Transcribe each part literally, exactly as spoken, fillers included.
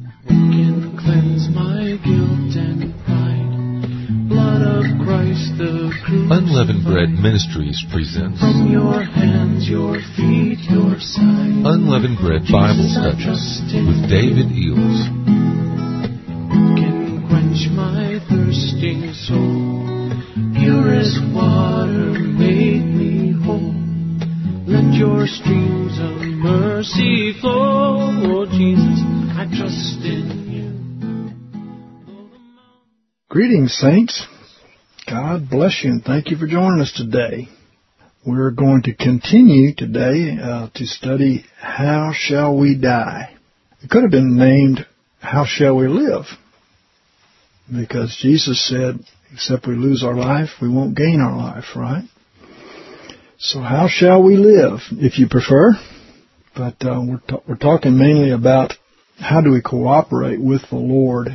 Can cleanse my guilt and pride. Blood of Christ the crucified. Unleavened Bread Ministries presents From your hands, your feet, your side. Unleavened Bread Bible Studies with David Eels. Can quench my thirsting soul. Purest water made me whole. Let your streams of mercy flow. Oh Jesus, I trust in you. Greetings, saints. God bless you and thank you for joining us today. We're going to continue today uh, to study How Shall We Die? It could have been named How Shall We Live? Because Jesus said, except we lose our life, we won't gain our life, right? So how shall we live, if you prefer? But uh, we're, ta- we're talking mainly about how do we cooperate with the Lord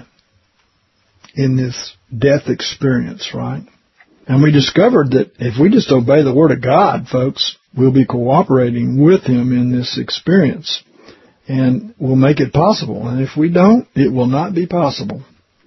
in this death experience, right? And we discovered that if we just obey the Word of God, folks, we'll be cooperating with Him in this experience. And we'll make it possible. And if we don't, it will not be possible.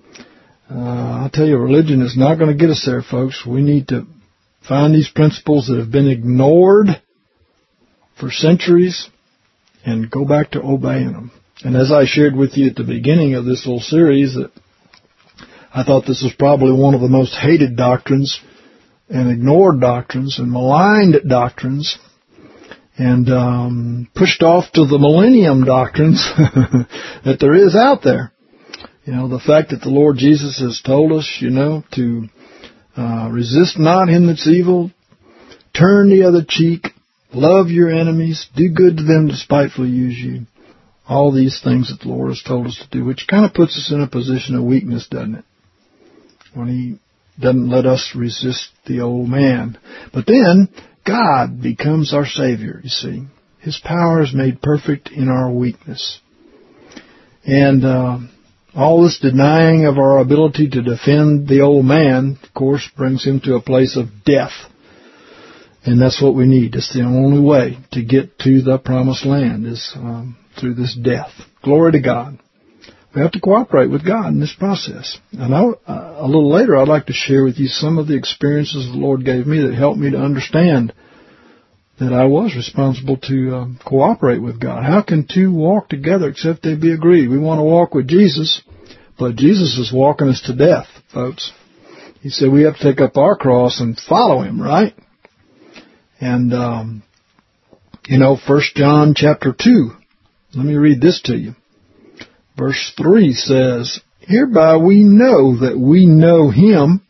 Uh, I'll tell you, religion is not going to get us there, folks. We need to find these principles that have been ignored for centuries and go back to obeying them. And as I shared with you at the beginning of this little series, that I thought this was probably one of the most hated doctrines and ignored doctrines and maligned doctrines and um, pushed off to the millennium doctrines that there is out there. You know, the fact that the Lord Jesus has told us, you know, to uh, resist not him that's evil, turn the other cheek, love your enemies, do good to them that despitefully use you. All these things that the Lord has told us to do, which kind of puts us in a position of weakness, doesn't it? When He doesn't let us resist the old man. But then, God becomes our Savior, you see. His power is made perfect in our weakness. And uh, all this denying of our ability to defend the old man, of course, brings him to a place of death. And that's what we need. It's the only way to get to the promised land is um, through this death. Glory to God. We have to cooperate with God in this process. And I, uh, a little later, I'd like to share with you some of the experiences the Lord gave me that helped me to understand that I was responsible to uh, cooperate with God. How can two walk together except they be agreed? We want to walk with Jesus, but Jesus is walking us to death, folks. He said we have to take up our cross and follow Him, right? And, um, you know, First John chapter two, let me read this to you. Verse three says, hereby we know that we know Him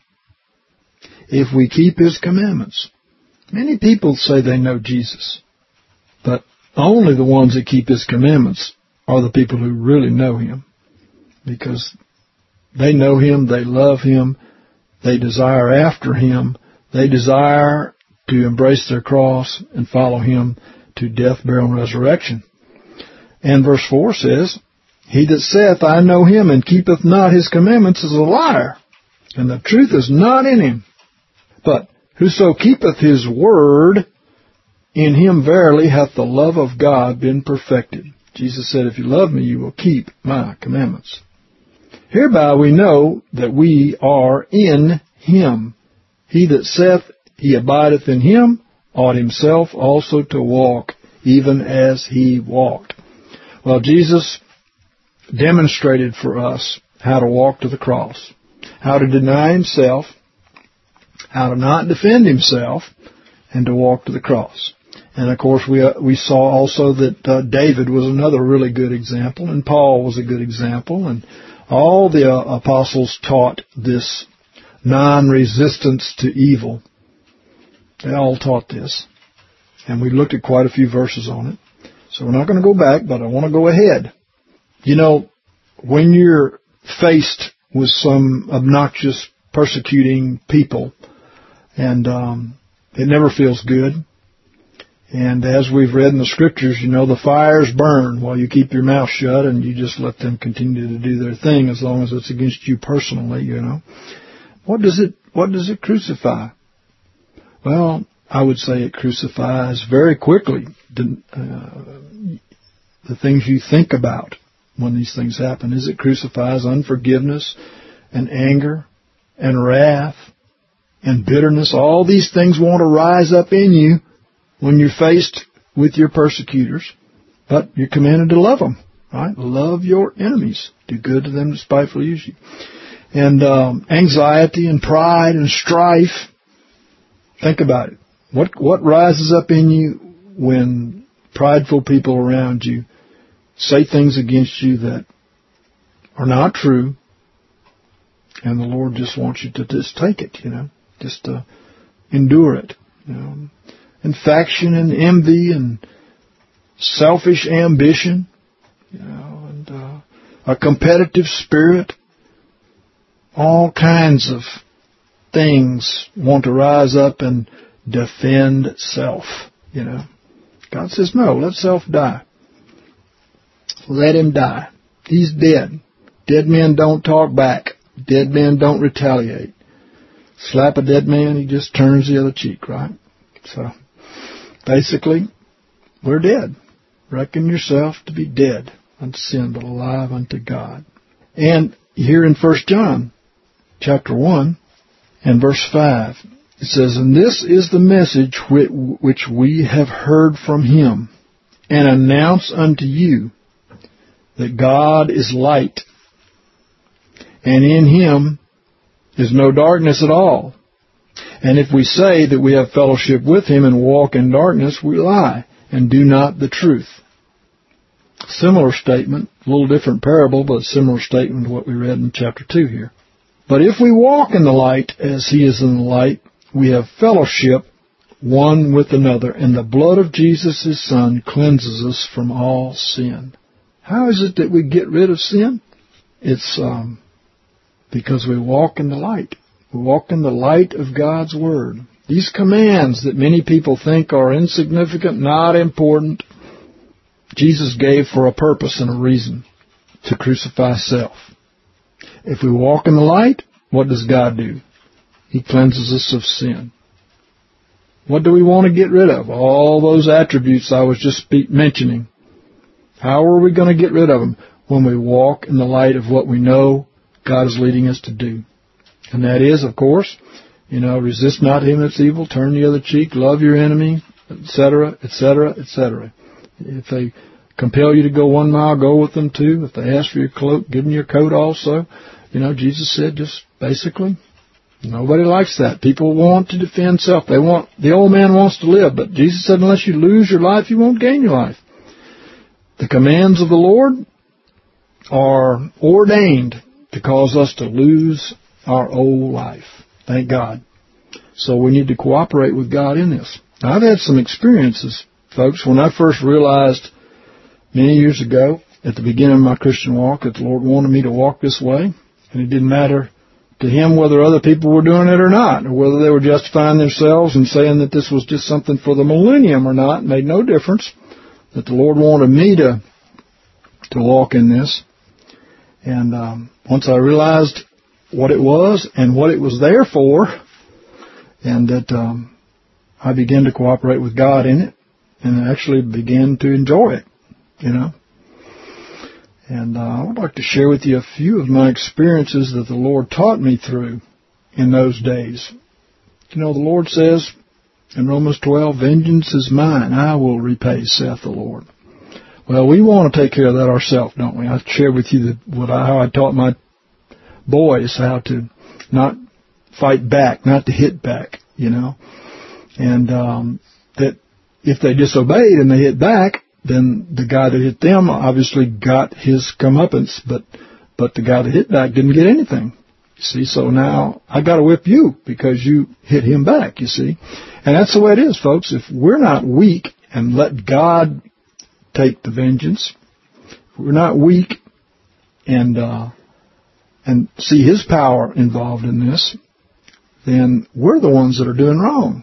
if we keep His commandments. Many people say they know Jesus, but only the ones that keep His commandments are the people who really know Him, because they know Him, they love Him, they desire after Him, they desire to embrace their cross and follow Him to death, burial, and resurrection. And verse four says, he that saith, I know Him, and keepeth not His commandments is a liar, and the truth is not in him. But whoso keepeth His word, in him verily hath the love of God been perfected. Jesus said, if you love me, you will keep my commandments. Hereby we know that we are in Him. He that saith he abideth in Him ought himself also to walk, even as He walked. Well, Jesus demonstrated for us how to walk to the cross, how to deny Himself, how to not defend Himself, and to walk to the cross. And, of course, we uh, we saw also that uh, David was another really good example, and Paul was a good example, and all the uh, apostles taught this non-resistance to evil. They all taught this, and we looked at quite a few verses on it. So we're not going to go back, but I want to go ahead. You know, when you're faced with some obnoxious, persecuting people, and um, it never feels good. And as we've read in the Scriptures, you know, the fires burn while you keep your mouth shut and you just let them continue to do their thing as long as it's against you personally, you know. What does it, what does it crucify? Well, I would say it crucifies very quickly the, uh, the things you think about when these things happen is it crucifies unforgiveness and anger and wrath and bitterness. All these things want to rise up in you when you're faced with your persecutors. But you're commanded to love them, right? Love your enemies. Do good to them that spitefully use you. And um, anxiety and pride and strife. Think about it. What what rises up in you when prideful people around you say things against you that are not true, and the Lord just wants you to just take it, you know, just to endure it, you know. And faction and envy and selfish ambition, you know, and uh, a competitive spirit, all kinds of things want to rise up and defend self, you know. God says, no, let self die. Let him die. He's dead. Dead men don't talk back. Dead men don't retaliate. Slap a dead man, he just turns the other cheek, right? So, basically, we're dead. Reckon yourself to be dead unto sin, but alive unto God. And here in First John, chapter one, and verse five, it says, and this is the message which we have heard from him, and announce unto you, that God is light, and in him is no darkness at all. And if we say that we have fellowship with him and walk in darkness, we lie, and do not the truth. Similar statement, a little different parable, but a similar statement to what we read in chapter two here. But if we walk in the light as he is in the light, we have fellowship one with another, and the blood of Jesus, his Son, cleanses us from all sin. How is it that we get rid of sin? It's um, because we walk in the light. We walk in the light of God's Word. These commands that many people think are insignificant, not important, Jesus gave for a purpose and a reason, to crucify self. If we walk in the light, what does God do? He cleanses us of sin. What do we want to get rid of? All those attributes I was just speak, mentioning. How are we going to get rid of them? When we walk in the light of what we know God is leading us to do. And that is, of course, you know, resist not him that's evil, turn the other cheek, love your enemy, et cetera, et cetera, et cetera. If they compel you to go one mile, go with them two. If they ask for your cloak, give them your coat also. You know, Jesus said just basically, nobody likes that. People want to defend self. They want, the old man wants to live, but Jesus said unless you lose your life, you won't gain your life. The commands of the Lord are ordained to cause us to lose our old life. Thank God. So we need to cooperate with God in this. Now, I've had some experiences, folks, when I first realized many years ago at the beginning of my Christian walk that the Lord wanted me to walk this way, and it didn't matter to him whether other people were doing it or not, or whether they were justifying themselves and saying that this was just something for the millennium or not. It made no difference. That the Lord wanted me to to walk in this. And um, once I realized what it was and what it was there for, and that um, I began to cooperate with God in it, and actually began to enjoy it, you know. And uh, I would like to share with you a few of my experiences that the Lord taught me through in those days. You know, the Lord says in Romans twelve, vengeance is mine, I will repay, saith the Lord. Well, we want to take care of that ourselves, don't we? I shared with you the, what I, how I taught my boys how to not fight back, not to hit back, you know. And um, that if they disobeyed and they hit back, then the guy that hit them obviously got his comeuppance, but but the guy that hit back didn't get anything. You see, so now I got to whip you because you hit him back, you see. And that's the way it is, folks. If we're not weak and let God take the vengeance, if we're not weak and uh, and see his power involved in this, then we're the ones that are doing wrong.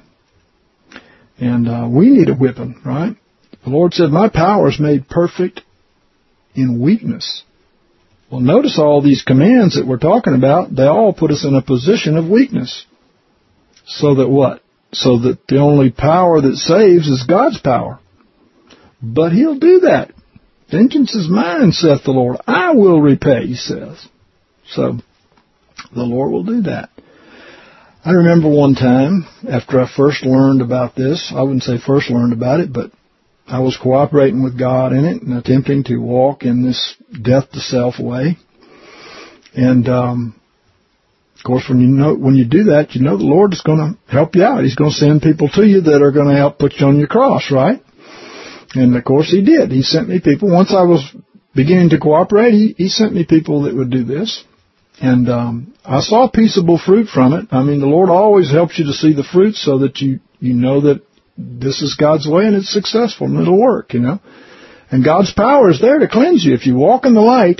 And uh, we need a whipping, right? The Lord said, my power is made perfect in weakness. Well, notice all these commands that we're talking about, they all put us in a position of weakness. So that what? So that the only power that saves is God's power. But he'll do that. Vengeance is mine, saith the Lord. I will repay, he says. So the Lord will do that. I remember one time, after I first learned about this, I wouldn't say first learned about it, but I was cooperating with God in it and attempting to walk in this death to self way. And, um, of course, when you know, when you do that, you know the Lord is going to help you out. He's going to send people to you that are going to help put you on your cross, right? And, of course, He did. He sent me people. Once I was beginning to cooperate, He, he sent me people that would do this. And um, I saw peaceable fruit from it. I mean, the Lord always helps you to see the fruit so that you, you know that this is God's way and it's successful and it'll work, you know. And God's power is there to cleanse you. If you walk in the light,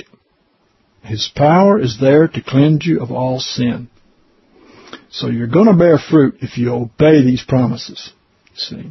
His power is there to cleanse you of all sin. So you're going to bear fruit if you obey these promises. See.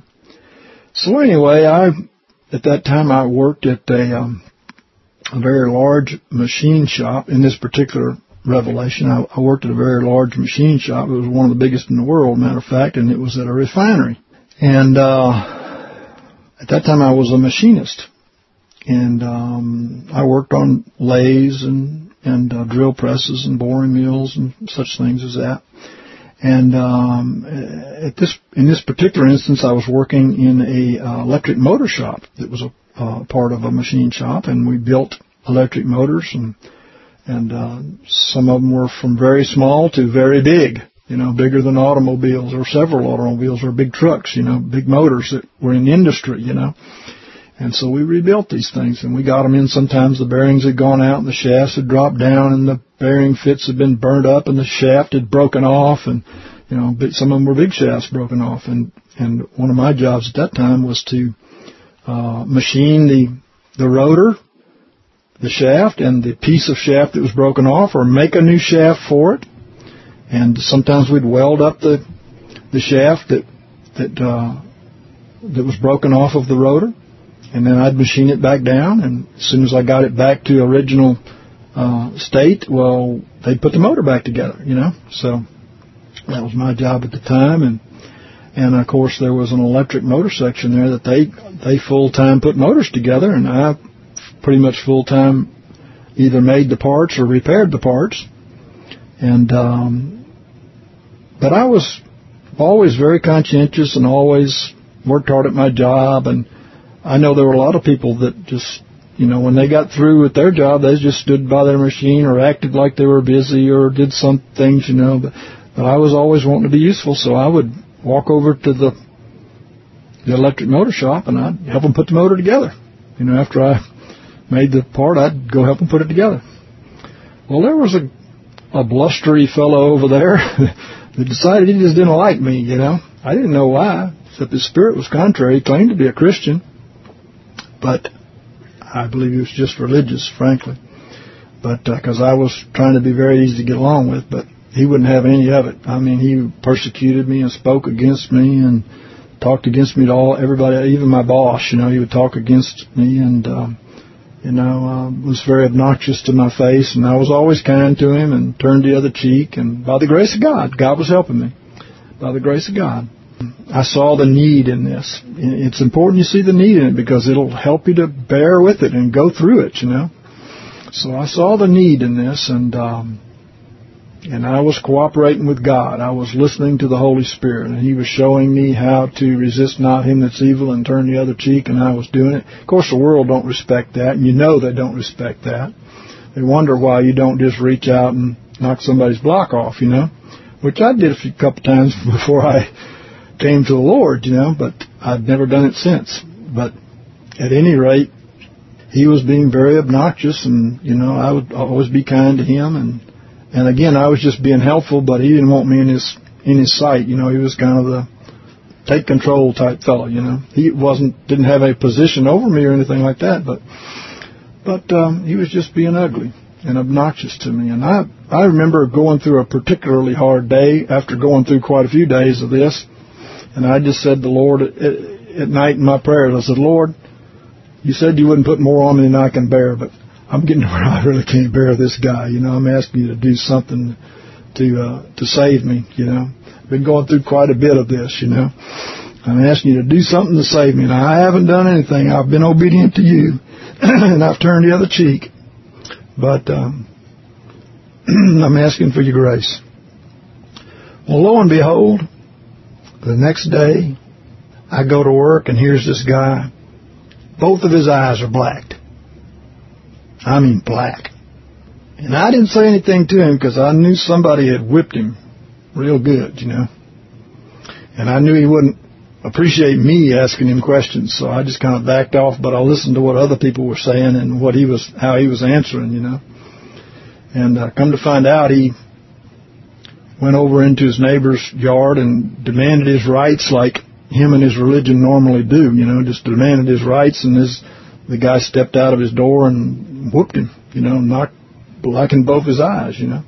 So anyway, I at that time I worked at a, um, a very large machine shop in this particular revelation. I, I worked at a very large machine shop. It was one of the biggest in the world, matter of fact, and it was at a refinery. And uh, at that time I was a machinist. And um, I worked on lathes and, and uh, drill presses and boring mills and such things as that. And um, at this, in this particular instance, I was working in a uh, electric motor shop that was a uh, part of a machine shop, and we built electric motors, and and uh, some of them were from very small to very big, you know, bigger than automobiles or several automobiles or big trucks, you know, big motors that were in industry, you know. And so we rebuilt these things, and we got them in. Sometimes the bearings had gone out, and the shafts had dropped down, and the bearing fits had been burnt up, and the shaft had broken off, and, you know, some of them were big shafts broken off. And, and one of my jobs at that time was to uh, machine the the rotor, the shaft, and the piece of shaft that was broken off, or make a new shaft for it. And sometimes we'd weld up the the shaft that that uh, that was broken off of the rotor. And then I'd machine it back down, and as soon as I got it back to original uh, state, well, they'd put the motor back together, you know. So that was my job at the time, and and of course there was an electric motor section there that they they full time put motors together, and I pretty much full time either made the parts or repaired the parts. And um, but I was always very conscientious and always worked hard at my job. And I know there were a lot of people that just, you know, when they got through with their job, they just stood by their machine or acted like they were busy or did some things, you know. But, but I was always wanting to be useful, so I would walk over to the the electric motor shop and I'd help them put the motor together. You know, after I made the part, I'd go help them put it together. Well, there was a, a blustery fellow over there that decided he just didn't like me, you know. I didn't know why, except his spirit was contrary. He claimed to be a Christian. But I believe he was just religious, frankly. But because uh, I was trying to be very easy to get along with, but he wouldn't have any of it. I mean, he persecuted me and spoke against me and talked against me to all everybody, even my boss. You know, he would talk against me and um, you know uh, was very obnoxious to my face. And I was always kind to him and turned the other cheek. And by the grace of God, God was helping me. By the grace of God. I saw the need in this. It's important you see the need in it because it'll help you to bear with it and go through it, you know. So I saw the need in this, and um, and I was cooperating with God. I was listening to the Holy Spirit, and He was showing me how to resist not him that's evil and turn the other cheek, and I was doing it. Of course, the world don't respect that, and you know they don't respect that. They wonder why you don't just reach out and knock somebody's block off, you know, which I did a few couple times before I came to the Lord, you know, but I've never done it since. But at any rate, he was being very obnoxious, and, you know, I would always be kind to him. And, and again, I was just being helpful, but he didn't want me in his in his sight. You know, he was kind of the take control type fellow, you know. He wasn't, didn't have a position over me or anything like that, but but um, he was just being ugly and obnoxious to me. And I, I remember going through a particularly hard day after going through quite a few days of this. And I just said to the Lord at, at night in my prayers, I said, Lord, you said you wouldn't put more on me than I can bear, but I'm getting to where I really can't bear this guy. You know, I'm asking you to do something to uh, to save me, you know. I've been going through quite a bit of this, you know. I'm asking you to do something to save me. Now, I haven't done anything. I've been obedient to you, and I've turned the other cheek. But um, I'm asking for your grace. Well, lo and behold, the next day, I go to work, and here's this guy. Both of his eyes are blacked. I mean black. And I didn't say anything to him because I knew somebody had whipped him real good, you know. And I knew he wouldn't appreciate me asking him questions, so I just kind of backed off, but I listened to what other people were saying and what he was, how he was answering, you know. And uh, come to find out, he went over into his neighbor's yard and demanded his rights like him and his religion normally do, you know, just demanded his rights, and his, the guy stepped out of his door and whooped him, you know, knocked, blackened both his eyes, you know.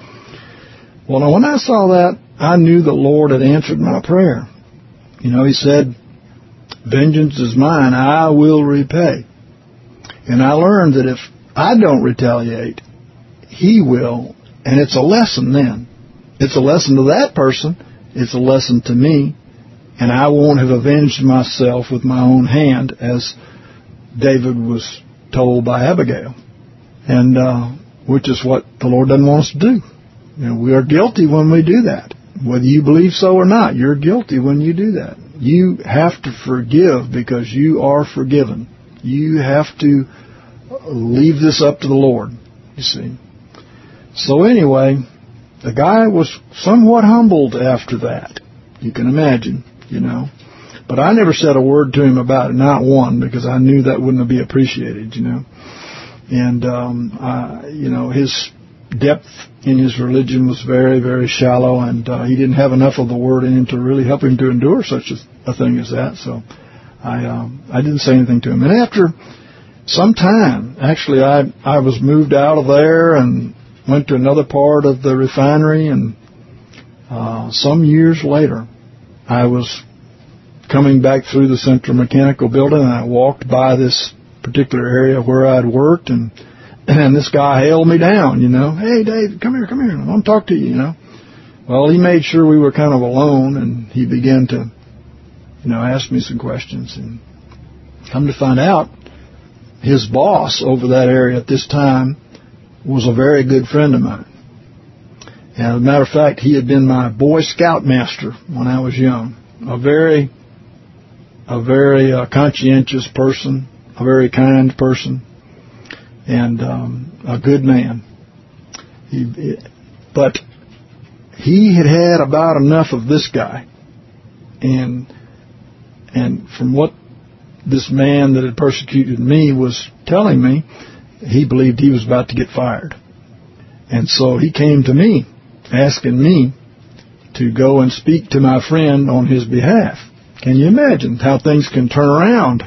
Well, now, when I saw that, I knew the Lord had answered my prayer. You know, he said, vengeance is mine, I will repay. And I learned that if I don't retaliate, he will, and it's a lesson then. It's a lesson to that person. It's a lesson to me. And I won't have avenged myself with my own hand, as David was told by Abigail. And uh, which is what the Lord doesn't want us to do. You know, we are guilty when we do that. Whether you believe so or not, you're guilty when you do that. You have to forgive because you are forgiven. You have to leave this up to the Lord, you see. So anyway, the guy was somewhat humbled after that. You can imagine, you know. But I never said a word to him about it, not one, because I knew that wouldn't be appreciated, you know. And, um, I, you know, his depth in his religion was very, very shallow, and uh, he didn't have enough of the Word in him to really help him to endure such a, a thing as that. So I um, I didn't say anything to him. And after some time, actually, I I was moved out of there and went to another part of the refinery, and uh, some years later, I was coming back through the Central Mechanical Building, and I walked by this particular area where I'd worked, and and this guy hailed me down, you know. Hey, Dave, come here, come here. I want to talk to you, you know. Well, he made sure we were kind of alone, and he began to, you know, ask me some questions. And come to find out, his boss over that area at this time was a very good friend of mine. And as a matter of fact, he had been my Boy Scout master when I was young. A very, a very uh, conscientious person, a very kind person, and um, a good man. He, but he had had about enough of this guy, and and from what this man that had persecuted me was telling me, he believed he was about to get fired. And so he came to me, asking me to go and speak to my friend on his behalf. Can you imagine how things can turn around?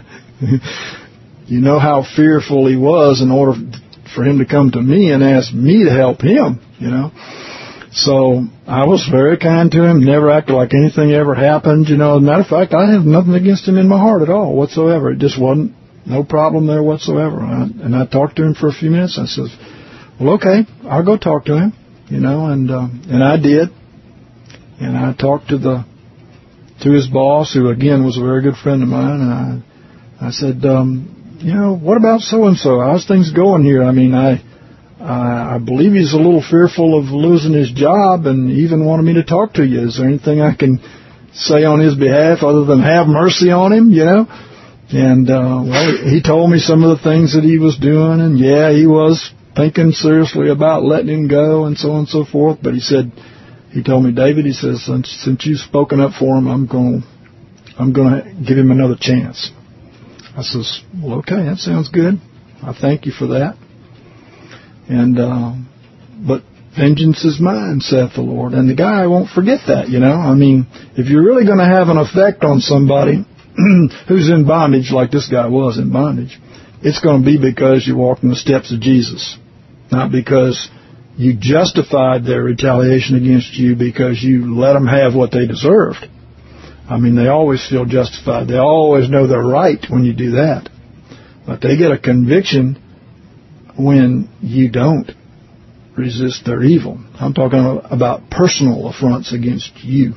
You know how fearful he was in order for him to come to me and ask me to help him, you know. So I was very kind to him, never acted like anything ever happened, you know. As a matter of fact, I have nothing against him in my heart at all whatsoever. It just wasn't, no problem there whatsoever. And I talked to him for a few minutes. I said, well, okay, I'll go talk to him, you know, and uh, and I did. And I talked to the to his boss, who, again, was a very good friend of mine, and I, I said, um, you know, what about so-and-so? How's things going here? I mean, I, I I believe he's a little fearful of losing his job and even wanted me to talk to you. Is there anything I can say on his behalf other than have mercy on him, you know? And, uh, well, he told me some of the things that he was doing, and, yeah, he was thinking seriously about letting him go and so on and so forth. But he said, he told me, David, he says, since, since you've spoken up for him, I'm going I'm going to give him another chance. I says, well, okay, that sounds good. I thank you for that. And, uh, but vengeance is mine, saith the Lord. And the guy won't forget that, you know. I mean, if you're really going to have an effect on somebody who's in bondage, like this guy was in bondage, it's going to be because you walked in the steps of Jesus, not because you justified their retaliation against you because you let them have what they deserved. I mean, they always feel justified. They always know they're right when you do that. But they get a conviction when you don't resist their evil. I'm talking about personal affronts against you,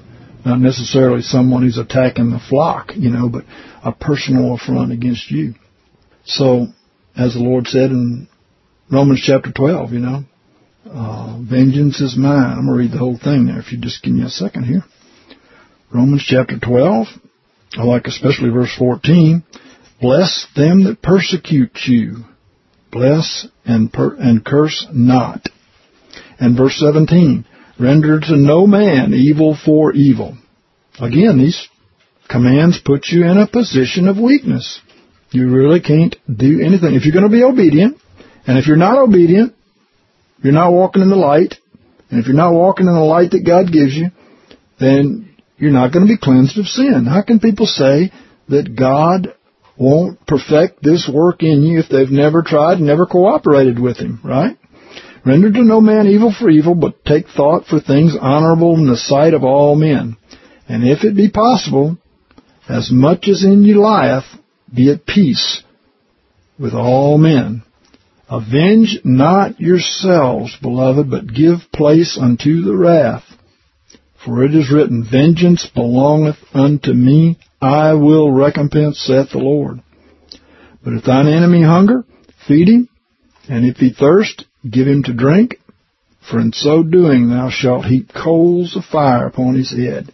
Not necessarily someone who's attacking the flock, you know, but a personal affront against you. So, as the Lord said in Romans chapter twelve, you know, uh, vengeance is mine. I'm going to read the whole thing there if you just give me a second here. Romans chapter twelve, I like especially verse fourteen. Bless them that persecute you. Bless and per- and curse not. And verse seventeen. Render to no man evil for evil. Again, these commands put you in a position of weakness. You really can't do anything. If you're going to be obedient, and if you're not obedient, you're not walking in the light, and if you're not walking in the light that God gives you, then you're not going to be cleansed of sin. How can people say that God won't perfect this work in you if they've never tried and never cooperated with Him, right? Render to no man evil for evil, but take thought for things honorable in the sight of all men. And if it be possible, as much as in you lieth, be at peace with all men. Avenge not yourselves, beloved, but give place unto the wrath. For it is written, Vengeance belongeth unto me, I will recompense, saith the Lord. But if thine enemy hunger, feed him, and if he thirst, give him to drink, for in so doing thou shalt heap coals of fire upon his head.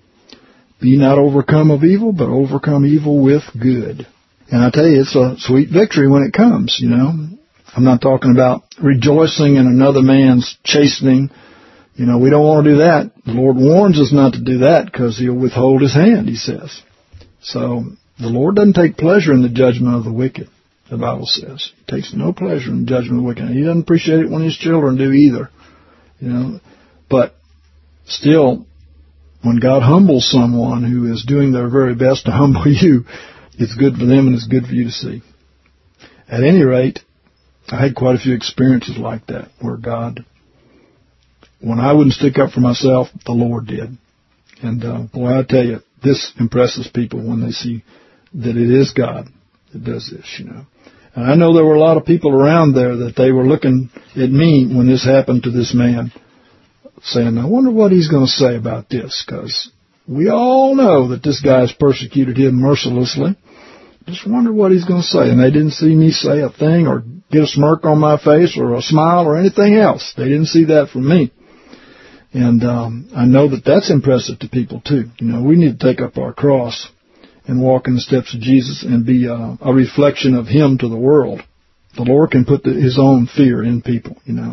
Be not overcome of evil, but overcome evil with good. And I tell you, it's a sweet victory when it comes, you know. I'm not talking about rejoicing in another man's chastening. You know, we don't want to do that. The Lord warns us not to do that because He'll withhold His hand, He says. So the Lord doesn't take pleasure in the judgment of the wicked, the Bible says. He takes no pleasure in the judgment of the wicked. And He doesn't appreciate it when His children do either. You know, but still, when God humbles someone who is doing their very best to humble you, it's good for them and it's good for you to see. At any rate, I had quite a few experiences like that where God, when I wouldn't stick up for myself, the Lord did. And uh, boy, I tell you, this impresses people when they see that it is God that does this, you know. And I know there were a lot of people around there that they were looking at me when this happened to this man, saying, I wonder what he's going to say about this, because we all know that this guy's persecuted him mercilessly. Just wonder what he's going to say. And they didn't see me say a thing or get a smirk on my face or a smile or anything else. They didn't see that from me. And um, I know that that's impressive to people, too. You know, we need to take up our cross and walk in the steps of Jesus and be uh, a reflection of Him to the world. The Lord can put the, His own fear in people, you know.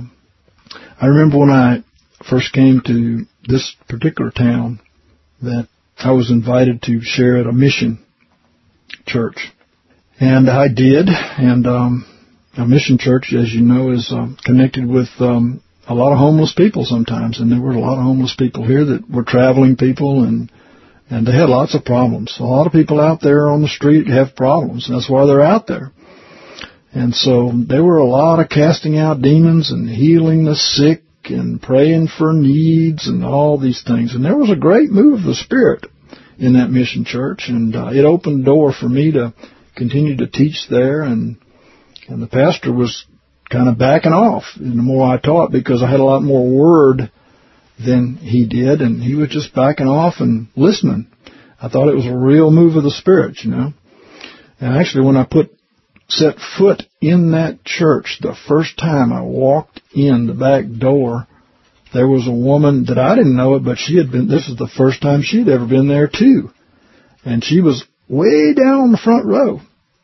I remember when I first came to this particular town that I was invited to share at a mission church. And I did. And um, a mission church, as you know, is um, connected with um, a lot of homeless people sometimes. And there were a lot of homeless people here that were traveling people, and and they had lots of problems. A lot of people out there on the street have problems. That's why they're out there. And so there were a lot of casting out demons and healing the sick and praying for needs and all these things. And there was a great move of the Spirit in that mission church, and uh, it opened the door for me to continue to teach there, and and the pastor was kind of backing off the more I taught because I had a lot more word than he did, and he was just backing off and listening. I thought it was a real move of the Spirit, you know. And actually, when I put set foot in that church, the first time I walked in the back door, there was a woman that I didn't know it, but she had been, this was the first time she'd ever been there too. And she was way down on the front row.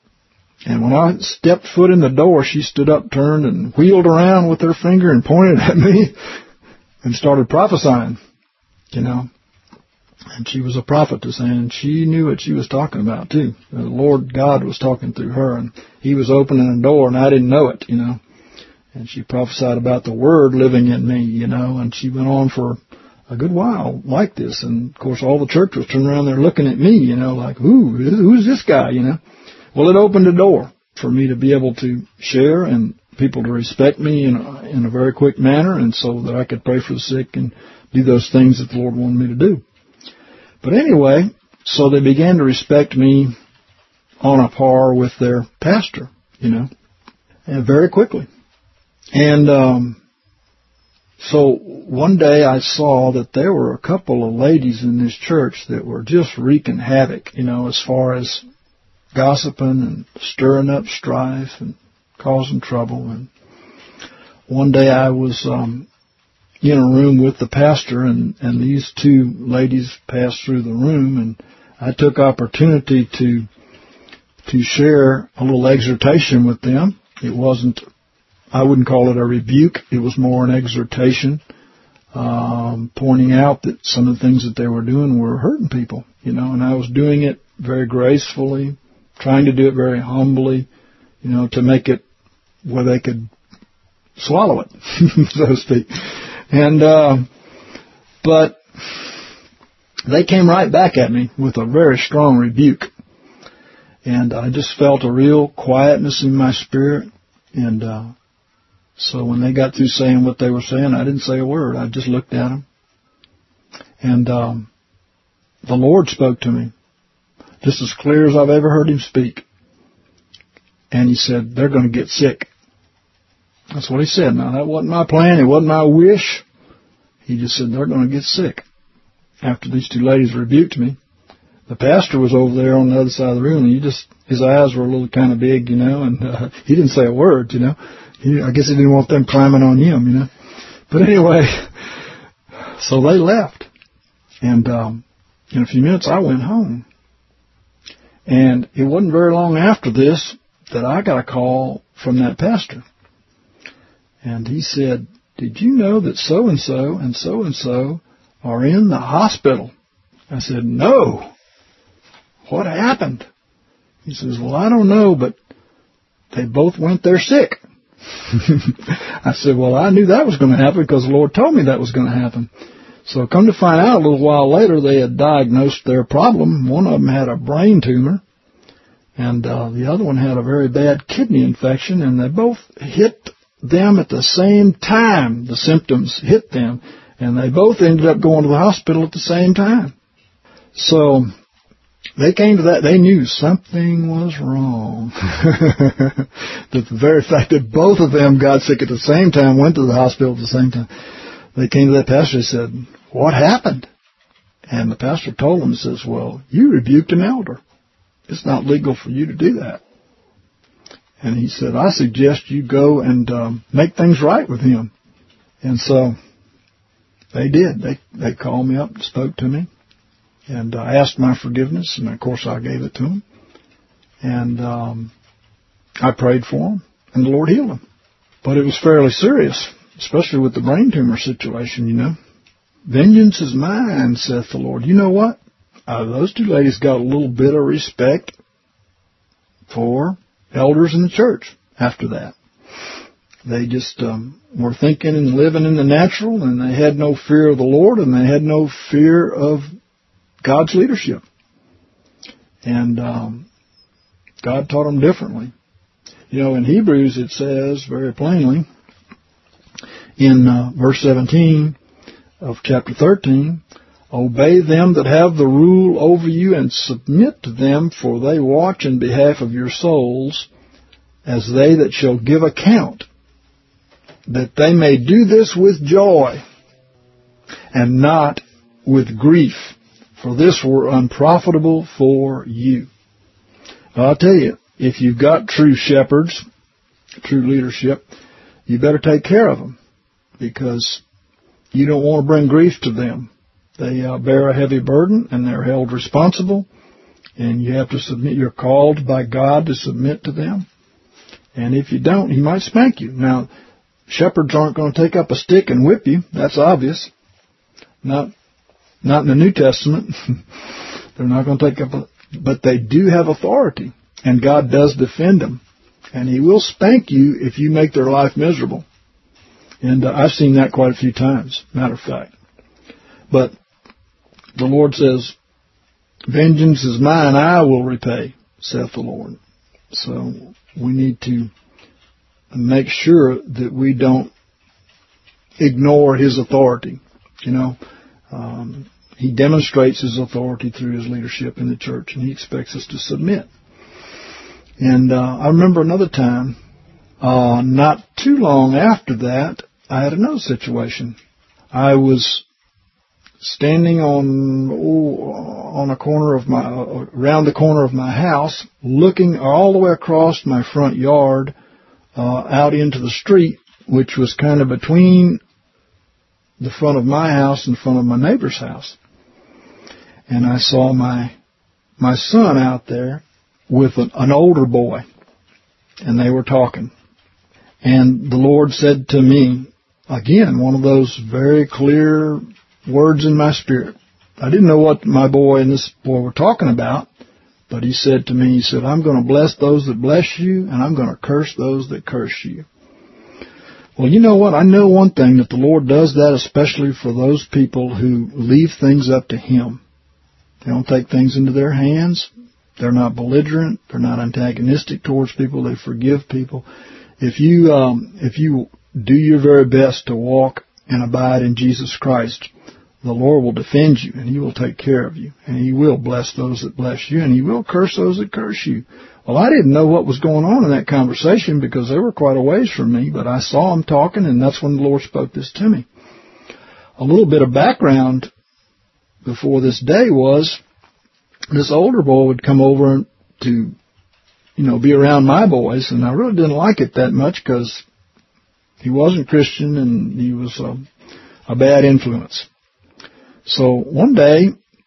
And when I stepped foot in the door, she stood up, turned, and wheeled around with her finger and pointed at me and started prophesying, you know. And she was a prophetess, and she knew what she was talking about too. The Lord God was talking through her, and He was opening a door, and I didn't know it, you know. And she prophesied about the Word living in me, you know, and she went on for a good while like this. And, of course, all the church was turning around there looking at me, you know, like, ooh, who's this guy, you know. Well, it opened a door for me to be able to share and people to respect me in a, in a very quick manner, and so that I could pray for the sick and do those things that the Lord wanted me to do. But anyway, so they began to respect me on a par with their pastor, you know, and very quickly. And um, So one day I saw that there were a couple of ladies in this church that were just wreaking havoc, you know, as far as gossiping and stirring up strife and causing trouble. And one day I was um, in a room with the pastor, and, and these two ladies passed through the room, and I took opportunity to to share a little exhortation with them. It wasn't, I wouldn't call it a rebuke. It was more an exhortation, um, pointing out that some of the things that they were doing were hurting people, you know, and I was doing it very gracefully, trying to do it very humbly, you know, to make it where they could swallow it, so to speak. And, uh, but they came right back at me with a very strong rebuke. And I just felt a real quietness in my spirit. And uh, so when they got through saying what they were saying, I didn't say a word. I just looked at them. And um, the Lord spoke to me, just as clear as I've ever heard Him speak. And He said, they're going to get sick. That's what He said. Now, that wasn't my plan. It wasn't my wish. He just said, they're going to get sick. After these two ladies rebuked me, the pastor was over there on the other side of the room, and he just, his eyes were a little kind of big, you know, and uh, he didn't say a word, you know. He, I guess he didn't want them climbing on him, you know. But anyway, so they left. And um, in a few minutes, I went home. And it wasn't very long after this that I got a call from that pastor. And he said, did you know that so-and-so and so-and-so are in the hospital? I said, no. What happened? He says, well, I don't know, but they both went there sick. I said, well, I knew that was going to happen because the Lord told me that was going to happen. So come to find out a little while later, they had diagnosed their problem. One of them had a brain tumor, and uh, the other one had a very bad kidney infection, and they both hit them at the same time. The symptoms hit them, and they both ended up going to the hospital at the same time. So they came to that. They knew something was wrong. The very fact that both of them got sick at the same time, went to the hospital at the same time. They came to that pastor and said, what happened? And the pastor told them, says, well, you rebuked an elder. It's not legal for you to do that. And he said, I suggest you go and um, make things right with him. And so they did. They they called me up and spoke to me. And I uh, asked my forgiveness, and of course I gave it to him. And um, I prayed for him, and the Lord healed him. But it was fairly serious, especially with the brain tumor situation, you know. Vengeance is mine, saith the Lord. You know what? Uh, those two ladies got a little bit of respect for elders in the church after that. They just um, were thinking and living in the natural, and they had no fear of the Lord, and they had no fear of God's leadership. And um, God taught them differently. You know, in Hebrews it says very plainly in uh, verse seventeen of chapter thirteen, obey them that have the rule over you and submit to them, for they watch in behalf of your souls as they that shall give account, that they may do this with joy and not with grief, for this were unprofitable for you. I'll tell you, if you've got true shepherds, true leadership, you better take care of them, because you don't want to bring grief to them. They uh, bear a heavy burden, and they're held responsible, and you have to submit. You're called by God to submit to them. And if you don't, He might spank you. Now, shepherds aren't going to take up a stick and whip you. That's obvious. Not not in the New Testament. They're not going to take up a... But they do have authority, and God does defend them. And He will spank you if you make their life miserable. And uh, I've seen that quite a few times, matter of fact. But the Lord says, vengeance is mine, I will repay, saith the Lord. So we need to make sure that we don't ignore His authority. You know, um, He demonstrates His authority through His leadership in the church, and He expects us to submit. And uh, I remember another time, uh, not too long after that, I had another situation. I was standing on oh, on a corner of my around the corner of my house, looking all the way across my front yard uh, out into the street, which was kind of between the front of my house and the front of my neighbor's house. And I saw my my son out there with an, an older boy, and they were talking. And the Lord said to me, again, one of those very clear words in my spirit. I didn't know what my boy and this boy were talking about, but he said to me, he said, I'm going to bless those that bless you, and I'm going to curse those that curse you. Well, you know what? I know one thing, that the Lord does that especially for those people who leave things up to Him. They don't take things into their hands. They're not belligerent. They're not antagonistic towards people. They forgive people. If you, um, if you do your very best to walk and abide in Jesus Christ, the Lord will defend you, and He will take care of you, and He will bless those that bless you, and He will curse those that curse you. Well, I didn't know what was going on in that conversation because they were quite a ways from me, but I saw them talking, and that's when the Lord spoke this to me. A little bit of background before this day was this older boy would come over to, you know, be around my boys, and I really didn't like it that much because he wasn't Christian, and he was a, a bad influence. So one day,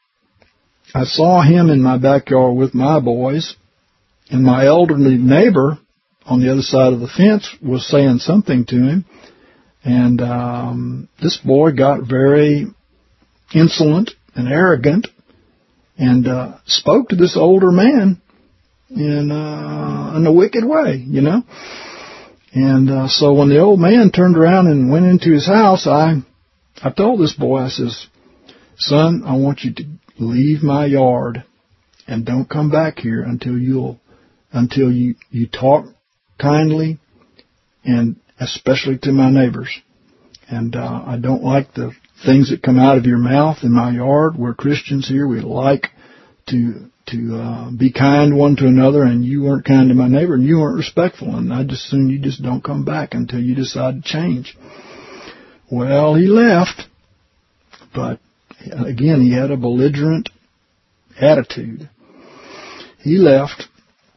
I saw him in my backyard with my boys, and my elderly neighbor on the other side of the fence was saying something to him, and um, this boy got very insolent and arrogant and uh, spoke to this older man in, uh, in a wicked way, you know. And uh, so when the old man turned around and went into his house, I I told this boy, I says, son, I want you to leave my yard and don't come back here until you'll until you, you talk kindly, and especially to my neighbors. And uh, I don't like the things that come out of your mouth in my yard. We're Christians here. We like to to uh, be kind one to another, and you weren't kind to my neighbor, and you weren't respectful, and I just assume you just don't come back until you decide to change. Well, he left, but again, he had a belligerent attitude. He left,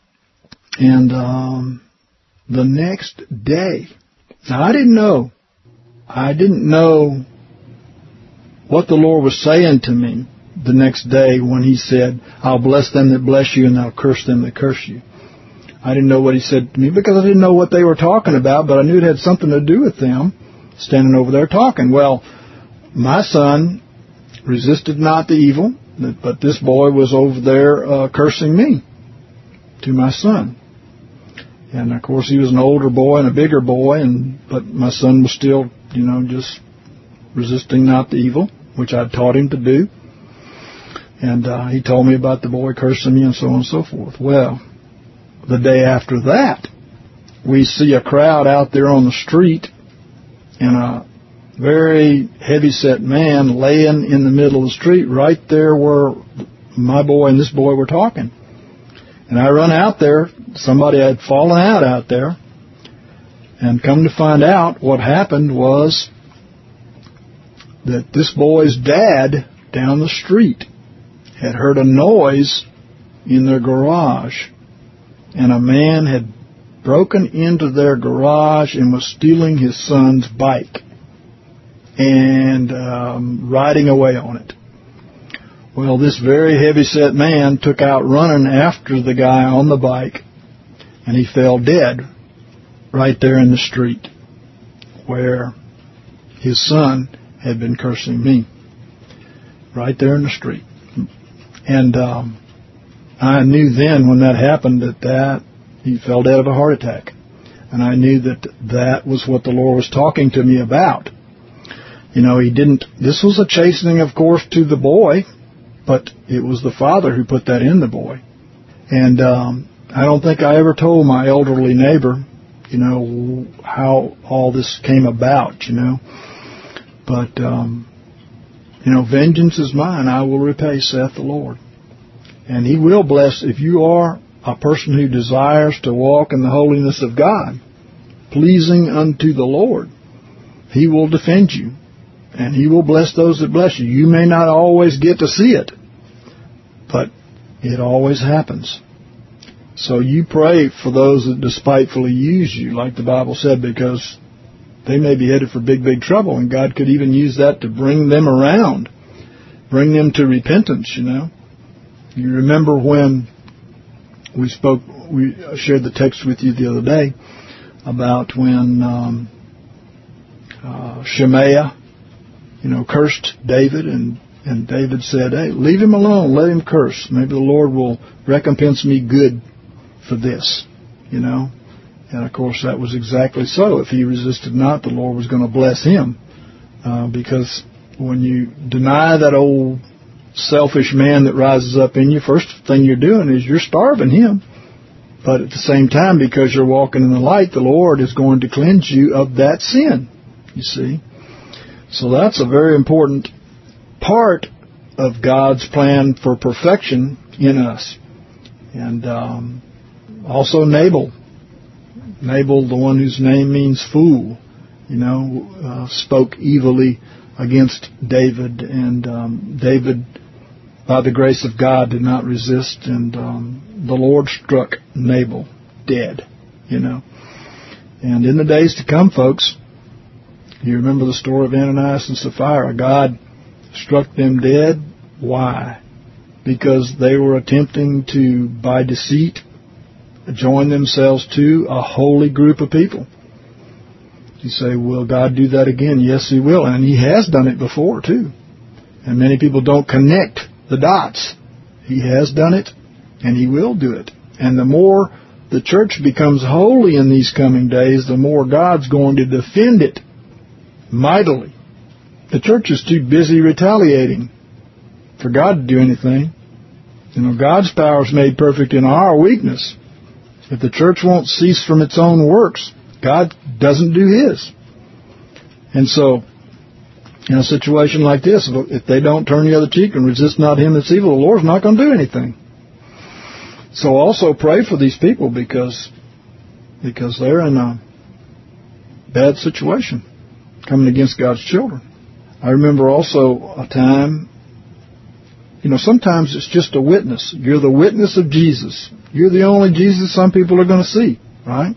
and um, the next day, now I didn't know, I didn't know what the Lord was saying to me the next day when He said, I'll bless them that bless you and I'll curse them that curse you. I didn't know what He said to me because I didn't know what they were talking about, but I knew it had something to do with them standing over there talking. Well, my son resisted not the evil, but this boy was over there uh, cursing me to my son. And, of course, he was an older boy and a bigger boy, and but my son was still, you know, just resisting not the evil, which I'd taught him to do. And uh, he told me about the boy cursing me and so on and so forth. Well, the day after that, we see a crowd out there on the street, and a very heavy-set man laying in the middle of the street right there where my boy and this boy were talking. And I run out there. Somebody had fallen out out there. And come to find out, what happened was that this boy's dad down the street had heard a noise in their garage. And a man had broken into their garage and was stealing his son's bike and um, riding away on it. Well, this very heavy-set man took out running after the guy on the bike, and he fell dead right there in the street where his son had been cursing me, right there in the street. And um, I knew then when that happened that, that he fell dead of a heart attack. And I knew that that was what the Lord was talking to me about. You know, He didn't, this was a chastening, of course, to the boy, but it was the father who put that in the boy. And um, I don't think I ever told my elderly neighbor, you know, how all this came about, you know. But, um, you know, vengeance is mine, I will repay, saith the Lord. And He will bless if you are a person who desires to walk in the holiness of God, pleasing unto the Lord. He will defend you. And He will bless those that bless you. You may not always get to see it, but it always happens. So you pray for those that despitefully use you, like the Bible said, because they may be headed for big, big trouble, and God could even use that to bring them around, bring them to repentance, you know. You remember when we spoke, we shared the text with you the other day about when um, uh, Shemaiah, you know, cursed David, and, and David said, hey, leave him alone, let him curse. Maybe the Lord will recompense me good for this, you know. And, of course, that was exactly so. If he resisted not, the Lord was going to bless him. Uh, because when you deny that old selfish man that rises up in you, first thing you're doing is you're starving him. But at the same time, because you're walking in the light, the Lord is going to cleanse you of that sin, you see. So that's a very important part of God's plan for perfection in us. And um, also Nabal. Nabal, the one whose name means fool, you know, uh, spoke evilly against David. And um, David, by the grace of God, did not resist. And um, the Lord struck Nabal dead, you know. And in the days to come, folks, you remember the story of Ananias and Sapphira. God struck them dead. Why? Because they were attempting to, by deceit, join themselves to a holy group of people. You say, will God do that again? Yes, He will. And He has done it before, too. And many people don't connect the dots. He has done it, and He will do it. And the more the church becomes holy in these coming days, the more God's going to defend it mightily. The church is too busy retaliating for God to do anything. You know, God's power is made perfect in our weakness. If the church won't cease from its own works, God doesn't do His. And so, in a situation like this, if they don't turn the other cheek and resist not him that's evil, the Lord's not going to do anything. So also pray for these people because because they're in a bad situation coming against God's children. I remember also a time, you know, sometimes it's just a witness. You're the witness of Jesus. You're the only Jesus some people are going to see, right?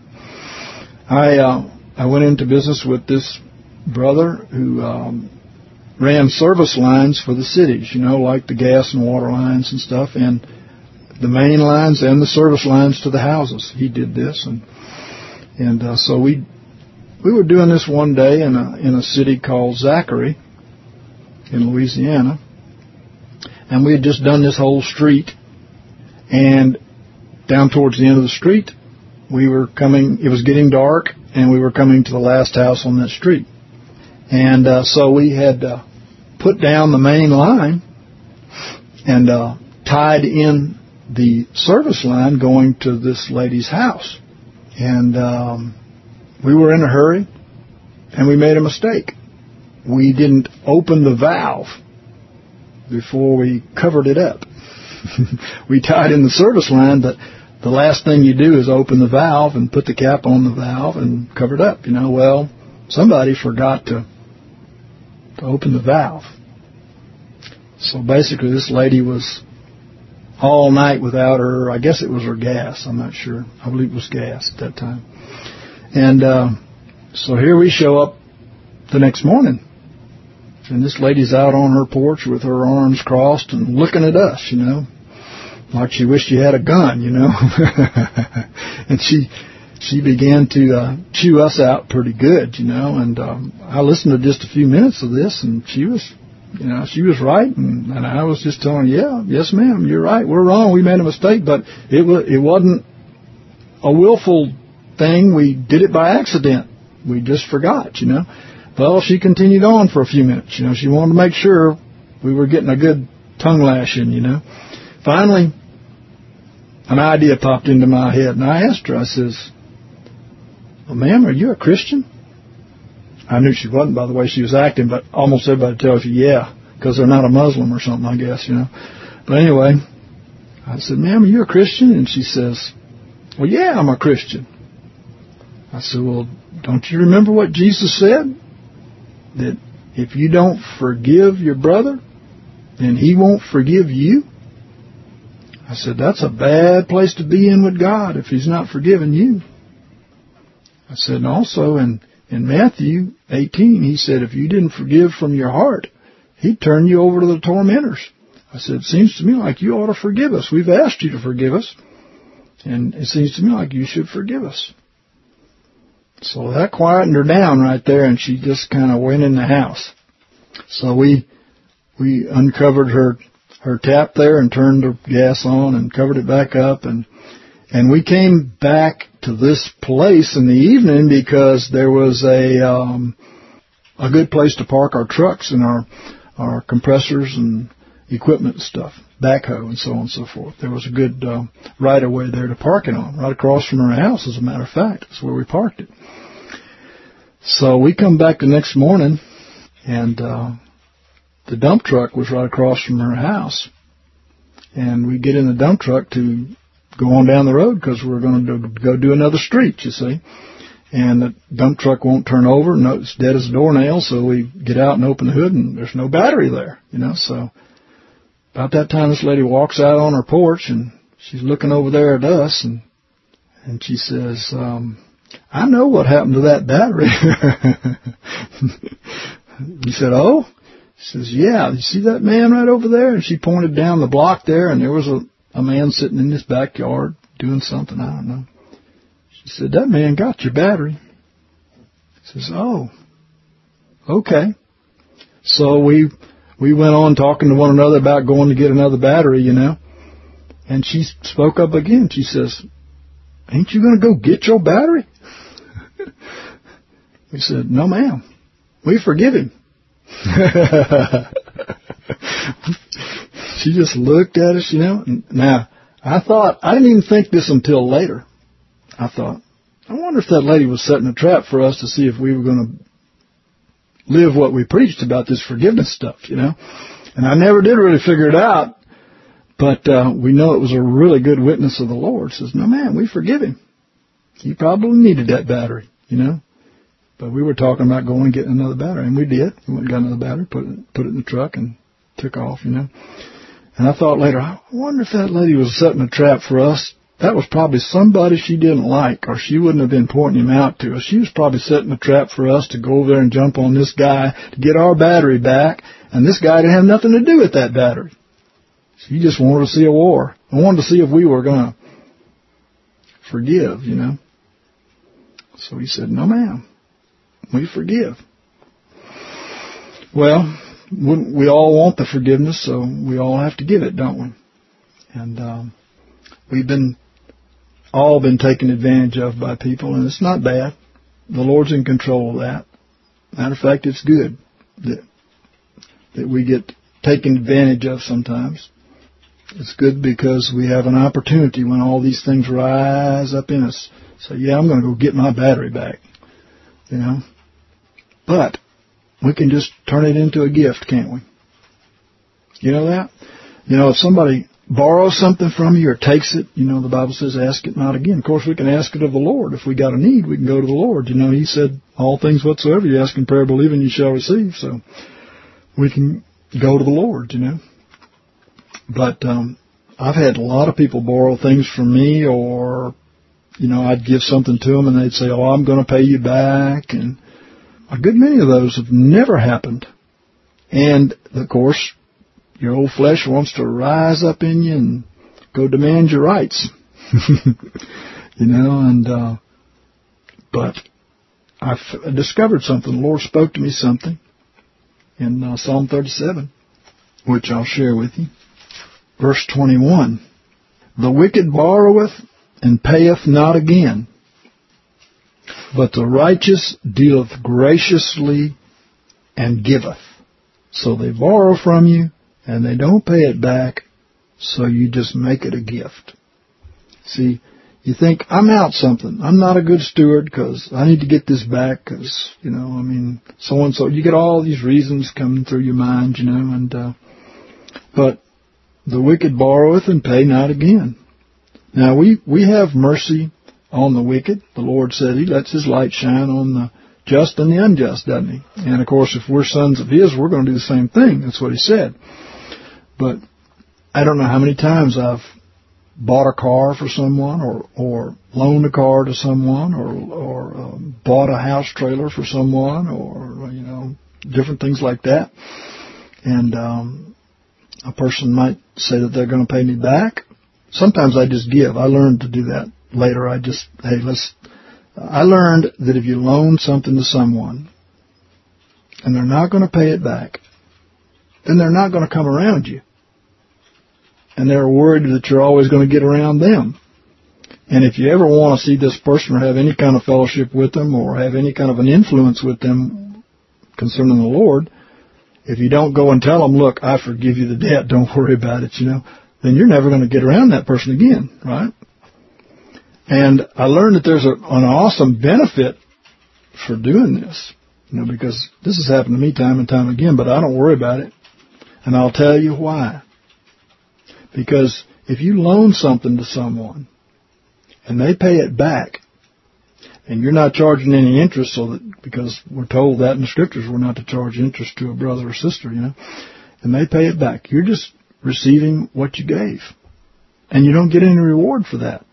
I uh, I went into business with this brother who um, ran service lines for the cities, you know, like the gas and water lines and stuff, and the main lines and the service lines to the houses. He did this, and and uh, so we we were doing this one day in a in a city called Zachary in Louisiana, and we had just done this whole street, and down towards the end of the street, we were coming. It was getting dark, and we were coming to the last house on that street, and uh, so we had uh, put down the main line and uh, tied in the service line going to this lady's house. And um, we were in a hurry, and we made a mistake. We didn't open the valve before we covered it up. We tied in the service line, but the last thing you do is open the valve and put the cap on the valve and cover it up. You know, well, somebody forgot to, to open the valve. So basically this lady was all night without her, I guess it was her gas, I'm not sure. I believe it was gas at that time. And uh, so here we show up the next morning. And this lady's out on her porch with her arms crossed and looking at us, you know, like she wished she had a gun, you know. And she she began to uh, chew us out pretty good, you know. And um, I listened to just a few minutes of this, and she was... You know, she was right, and, and I was just telling her, yeah, yes, ma'am, you're right. We're wrong. We made a mistake, but it was it wasn't a willful thing. We did it by accident. We just forgot, you know. Well, she continued on for a few minutes. You know, she wanted to make sure we were getting a good tongue lashing, you know. Finally, an idea popped into my head, and I asked her, I says, well, ma'am, are you a Christian? I knew she wasn't by the way she was acting, but almost everybody tells you, yeah, because they're not a Muslim or something, I guess, you know. But anyway, I said, ma'am, are you a Christian? And she says, well, yeah, I'm a Christian. I said, well, don't you remember what Jesus said? that if you don't forgive your brother, then he won't forgive you? I said, that's a bad place to be in with God if he's not forgiving you. I said, and also in, in Matthew eighteen, he said, if you didn't forgive from your heart, he'd turn you over to the tormentors. I said, it seems to me like you ought to forgive us. We've asked you to forgive us, and it seems to me like you should forgive us. So that quietened her down right there, and she just kind of went in the house. So we we uncovered her her tap there and turned the gas on and covered it back up, and and we came back to this place in the evening because there was a um, a good place to park our trucks and our our compressors and equipment and stuff, backhoe and so on and so forth. There was a good uh, right-of-way there to park it on, right across from her house, as a matter of fact. That's where we parked it. So we come back the next morning, and uh, the dump truck was right across from her house. And we get in the dump truck to go on down the road because we're going to go do another street, you see. And the dump truck won't turn over. No, it's dead as a doornail, so we get out and open the hood, and there's no battery there, you know. So about that time, this lady walks out on her porch, and she's looking over there at us, and and she says, um, I know what happened to that battery. We said, oh? She says, yeah, you see that man right over there? And she pointed down the block there, and there was a, a man sitting in his backyard doing something, I don't know. She said, that man got your battery. She says, oh, okay. So we we went on talking to one another about going to get another battery, you know. And she spoke up again. She says, ain't you going to go get your battery? We said, no, ma'am. We forgive him. She just looked at us, you know. Now, I thought, I didn't even think this until later. I thought, I wonder if that lady was setting a trap for us to see if we were going to live what we preached about this forgiveness stuff, you know. And I never did really figure it out, but uh, we know it was a really good witness of the Lord. It says, no, man, we forgive him. He probably needed that battery, you know. But we were talking about going and getting another battery, and we did. We went and got another battery, put it, put it in the truck, and took off, you know. And I thought later, I wonder if that lady was setting a trap for us. That was probably somebody she didn't like, or she wouldn't have been pointing him out to us. She was probably setting a trap for us to go over there and jump on this guy to get our battery back, and this guy didn't have nothing to do with that battery. She just wanted to see a war. I wanted to see if we were going to forgive, you know. So he said, no, ma'am, we forgive. Well, we all want the forgiveness, so we all have to give it, don't we? And um, we've been all been taken advantage of by people, and it's not bad. The Lord's in control of that. Matter of fact, it's good that that we get taken advantage of sometimes. It's good because we have an opportunity when all these things rise up in us. So, yeah, I'm going to go get my battery back, you know. But we can just turn it into a gift, can't we? You know that? You know, if somebody borrows something from you or takes it, you know, the Bible says, ask it not again. Of course, we can ask it of the Lord. If we got a need, we can go to the Lord. You know, he said, all things whatsoever you ask in prayer, believing, you shall receive. So we can go to the Lord, you know. But um, I've had a lot of people borrow things from me, or, you know, I'd give something to them and they'd say, oh, I'm going to pay you back. And a good many of those have never happened. And, of course, your old flesh wants to rise up in you and go demand your rights. You know, and, uh, but I f- discovered something. The Lord spoke to me something in uh, Psalm thirty-seven, which I'll share with you. Verse twenty-one, the wicked borroweth and payeth not again, but the righteous dealeth graciously and giveth. So they borrow from you, and they don't pay it back, so you just make it a gift. See, you think, I'm out something. I'm not a good steward because I need to get this back because, you know, I mean, so-and-so. You get all these reasons coming through your mind, you know, and, uh, but the wicked borroweth and pay not again. Now, we, we have mercy on the wicked. The Lord said he lets his light shine on the just and the unjust, doesn't he? And, of course, if we're sons of his, we're going to do the same thing. That's what he said. But I don't know how many times I've bought a car for someone or, or loaned a car to someone or, or um, bought a house trailer for someone or, you know, different things like that. And um, a person might say that they're going to pay me back. Sometimes I just give. I learned to do that later. I just, hey, let's, I learned that if you loan something to someone and they're not going to pay it back, then they're not going to come around you. And they're worried that you're always going to get around them. And if you ever want to see this person or have any kind of fellowship with them or have any kind of an influence with them concerning the Lord, if you don't go and tell them, look, I forgive you the debt, don't worry about it, you know, then you're never going to get around that person again, right? And I learned that there's a, an awesome benefit for doing this, you know, because this has happened to me time and time again, but I don't worry about it. And I'll tell you why. Because if you loan something to someone and they pay it back and you're not charging any interest, so that because we're told that in the Scriptures we're not to charge interest to a brother or sister, you know, and they pay it back, you're just receiving what you gave. And you don't get any reward for that.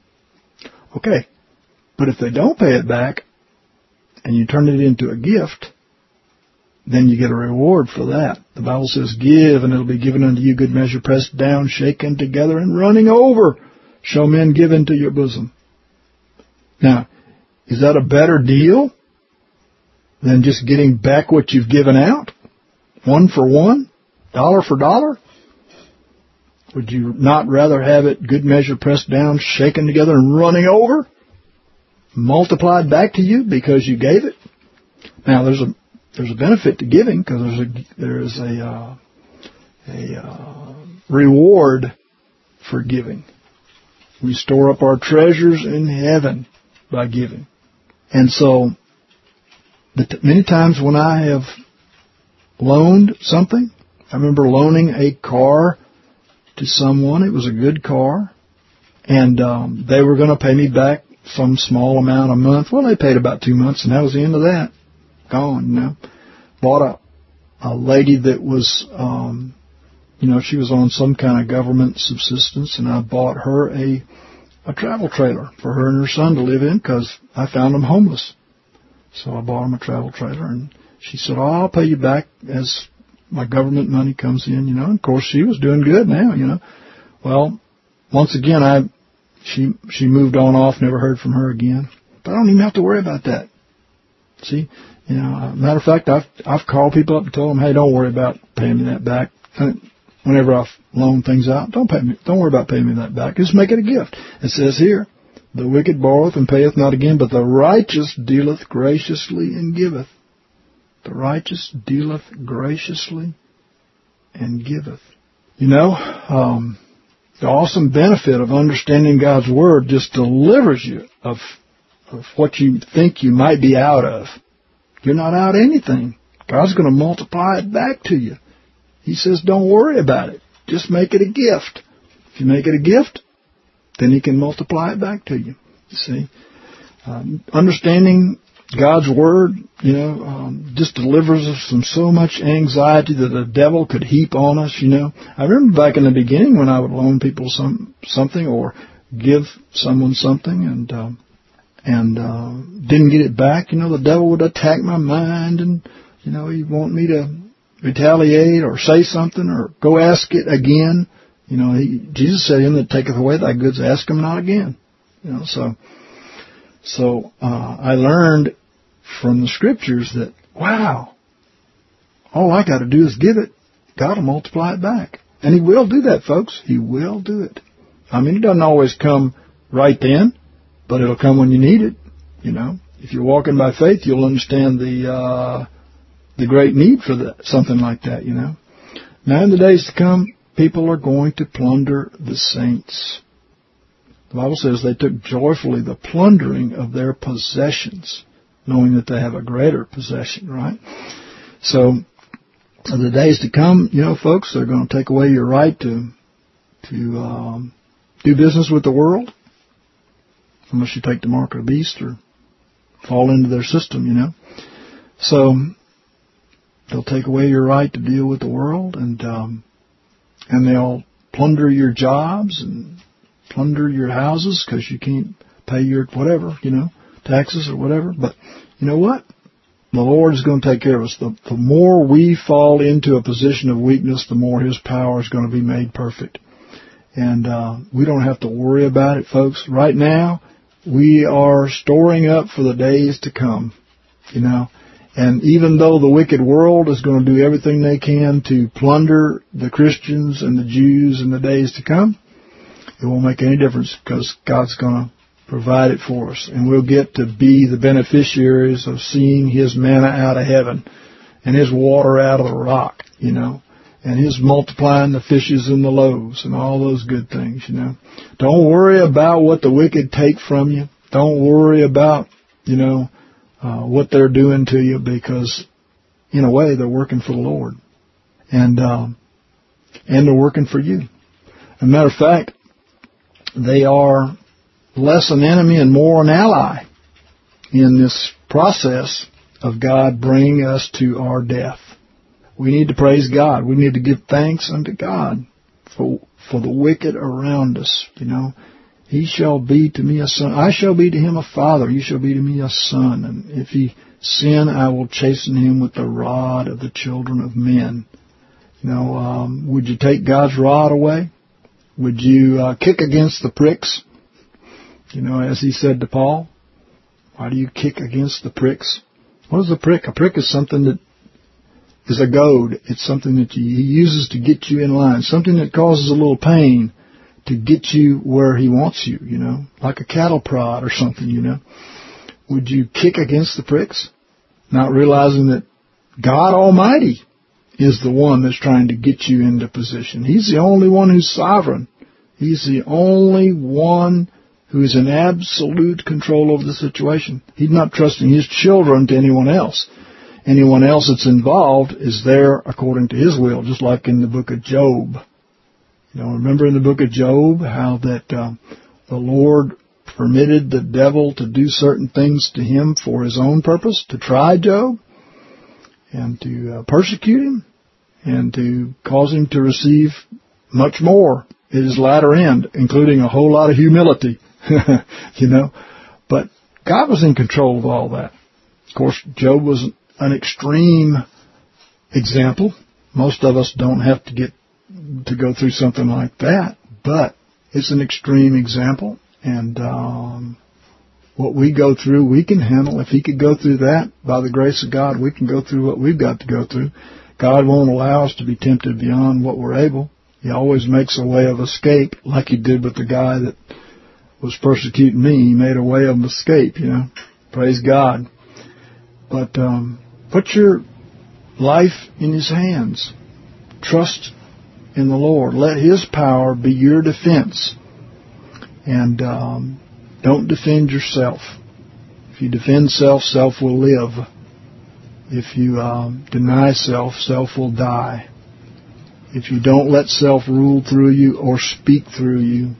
Okay. But if they don't pay it back and you turn it into a gift, then you get a reward for that. The Bible says, give, and it'll be given unto you, good measure, pressed down, shaken together, and running over, shall men give into your bosom. Now, is that a better deal than just getting back what you've given out? One for one? Dollar for dollar? Would you not rather have it good measure, pressed down, shaken together, and running over? Multiplied back to you because you gave it? Now, there's a There's a benefit to giving because there's a there's a uh, a uh, reward for giving. We store up our treasures in heaven by giving, and so the t- many times when I have loaned something, I remember loaning a car to someone. It was a good car, and um, they were going to pay me back some small amount a month. Well, they paid about two months, and that was the end of that. Gone, you know. Bought a, a lady that was, um, you know, she was on some kind of government subsistence, and I bought her a a travel trailer for her and her son to live in because I found them homeless. So I bought them a travel trailer, and she said, oh, I'll pay you back as my government money comes in, you know. And of course, she was doing good now, you know. Well, once again, I she she moved on off, never heard from her again. But I don't even have to worry about that. See? You know, matter of fact, I've I've called people up and told them, hey, don't worry about paying me that back. Whenever I've loaned things out, don't pay me, don't worry about paying me that back. Just make it a gift. It says here, the wicked borroweth and payeth not again, but the righteous dealeth graciously and giveth. The righteous dealeth graciously and giveth. You know, um, the awesome benefit of understanding God's Word just delivers you of of what you think you might be out of. You're not out anything. God's going to multiply it back to you. He says, don't worry about it. Just make it a gift. If you make it a gift, then He can multiply it back to you. You see, um, understanding God's Word, you know, um, just delivers us from so much anxiety that the devil could heap on us, you know. I remember back in the beginning when I would loan people some something or give someone something and um, and uh, didn't get it back, you know, the devil would attack my mind and, you know, he'd want me to retaliate or say something or go ask it again. You know, he, Jesus said, him that taketh away thy goods, ask him not again. You know, so so uh, I learned from the Scriptures that, wow, all I got to do is give it. God will multiply it back. And He will do that, folks. He will do it. I mean, it doesn't always come right then, but it'll come when you need it. You know, if you're walking by faith, you'll understand the uh, the great need for that, something like that, you know. Now, in the days to come, people are going to plunder the saints. The Bible says they took joyfully the plundering of their possessions, knowing that they have a greater possession, right? So, in the days to come, you know, folks, they're going to take away your right to to um, do business with the world, unless you take the mark of the beast or fall into their system, you know. So they'll take away your right to deal with the world, and um, and they'll plunder your jobs and plunder your houses because you can't pay your whatever, you know, taxes or whatever. But you know what? The Lord is going to take care of us. The, the more we fall into a position of weakness, the more His power is going to be made perfect. And uh, we don't have to worry about it, folks. Right now, we are storing up for the days to come, you know. And even though the wicked world is going to do everything they can to plunder the Christians and the Jews in the days to come, it won't make any difference because God's going to provide it for us. And we'll get to be the beneficiaries of seeing His manna out of heaven and His water out of the rock, you know, and His multiplying the fishes and the loaves and all those good things, you know. Don't worry about what the wicked take from you. Don't worry about, you know, uh, what they're doing to you, because in a way they're working for the Lord. And, um, and they're working for you. As a matter of fact, they are less an enemy and more an ally in this process of God bringing us to our death. We need to praise God. We need to give thanks unto God for for the wicked around us. You know, He shall be to me a son. I shall be to him a father. You shall be to me a son. And if he sin, I will chasten him with the rod of the children of men. You know, um, would you take God's rod away? Would you uh, kick against the pricks? You know, as He said to Paul, why do you kick against the pricks? What is a prick? A prick is something that is a goad. It's something that you, He uses to get you in line, something that causes a little pain to get you where He wants you, you know, like a cattle prod or something, you know. Would you kick against the pricks, not realizing that God Almighty is the one that's trying to get you into position? He's the only one who's sovereign. He's the only one who is in absolute control over the situation. He's not trusting His children to anyone else. Anyone else that's involved is there according to His will, just like in the book of Job. You know, remember in the book of Job how that um, the Lord permitted the devil to do certain things to him for his own purpose, to try Job and to uh, persecute him and to cause him to receive much more at his latter end, including a whole lot of humility, you know. But God was in control of all that. Of course, Job was an extreme example. Most of us don't have to get to go through something like that, but it's an extreme example. And um, what we go through, we can handle. If He could go through that, by the grace of God, we can go through what we've got to go through. God won't allow us to be tempted beyond what we're able. He always makes a way of escape, like He did with the guy that was persecuting me. He made a way of escape, you know. Praise God. But um, put your life in His hands. Trust in the Lord. Let His power be your defense. And um, don't defend yourself. If you defend self, self will live. If you um, deny self, self will die. If you don't let self rule through you or speak through you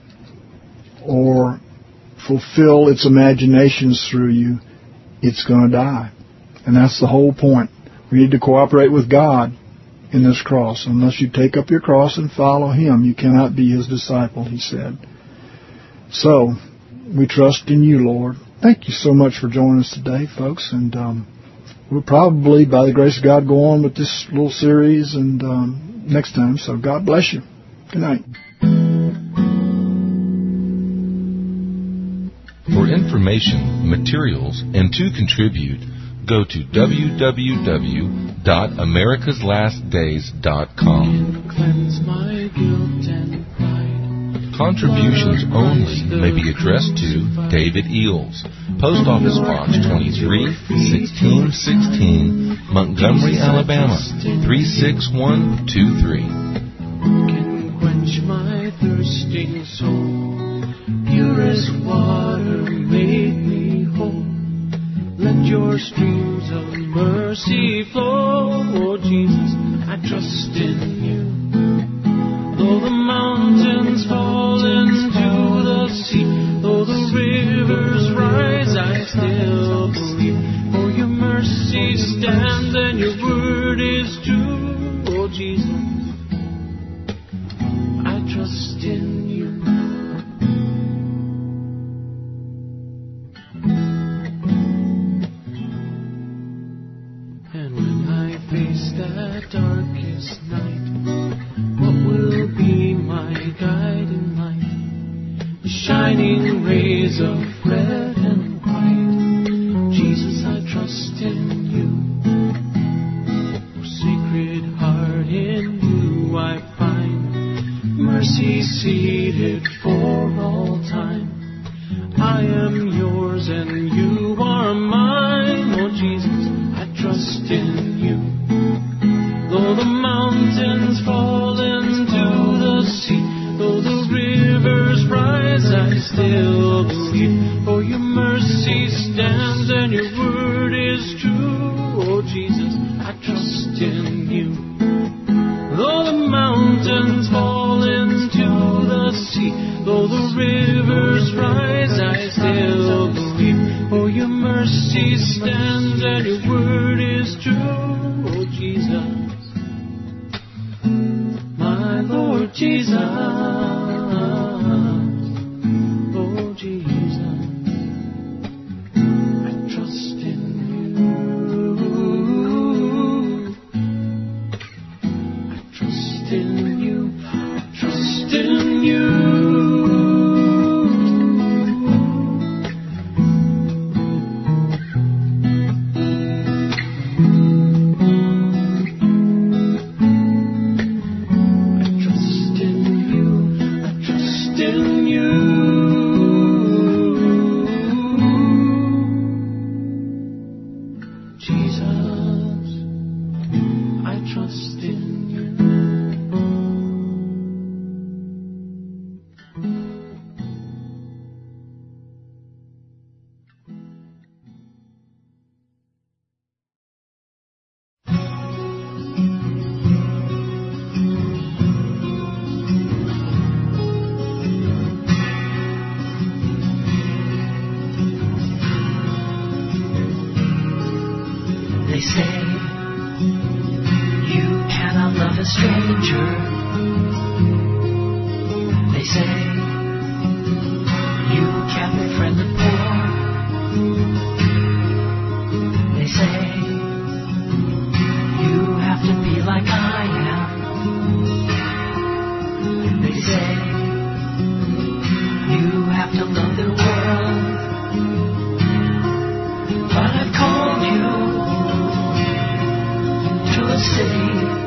or fulfill its imaginations through you, it's going to die. And that's the whole point. We need to cooperate with God in this cross. Unless you take up your cross and follow Him, you cannot be His disciple, He said. So, we trust in You, Lord. Thank You so much for joining us today, folks. And um, we'll probably, by the grace of God, go on with this little series and um, next time. So God bless you. Good night. For information, materials, and to contribute, go to w w w dot americas last days dot com. Cleanse my guilt and pride. Contributions only may be addressed to David Eels, Post Office Box twenty-three, sixteen sixteen, Montgomery, Alabama, three six one two three. Can quench my thirsting soul. Pure as water made me whole. Let Your streams of mercy flow. Oh Jesus, I trust in You. Though the mountains fall into the sea, though the rivers rise, I still believe. mercy stands and your word is true. Oh Jesus, I trust in you. And when I face that darkest night, what will be my guiding light? The shining rays of red and white. Jesus, I trust in you. Oh, Sacred Heart, in you I find mercy seated for all time. I am yours and you are mine. Oh Jesus, I trust in you. Though the mountains fall into the sea, though the rivers rise, I still believe. For your mercy stands and your word is true. Oh Jesus, I trust in you. Though the mountains fall into the sea, though the rivers rise, I still believe. For your mercy stands and your word is true. Oh Jesus, my Lord Jesus, oh Jesus, I trust in you. I trust in you. I trust in you. They say you cannot love a stranger. They say you can't befriend the poor. They say you have to be like I am. They say you have to love the world. But I've called you to a city